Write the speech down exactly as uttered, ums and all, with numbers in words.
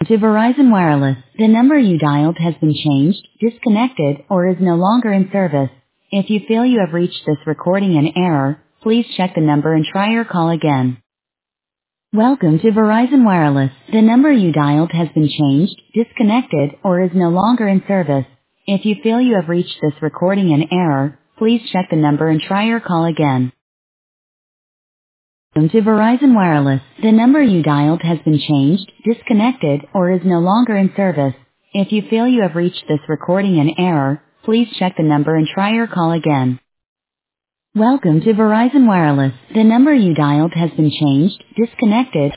to Verizon Wireless. The number you dialed has been changed, disconnected, or is no longer in service. If you feel you have reached this recording in error, please check the number and try your call again. Welcome to Verizon Wireless. The number you dialed has been changed, disconnected, or is no longer in service. If you feel you have reached this recording in error, please check the number and try your call again. Welcome to Verizon Wireless. The number you dialed has been changed, disconnected, or is no longer in service. If you feel you have reached this recording in error, please check the number and try your call again. Welcome to Verizon Wireless. The number you dialed has been changed, disconnected,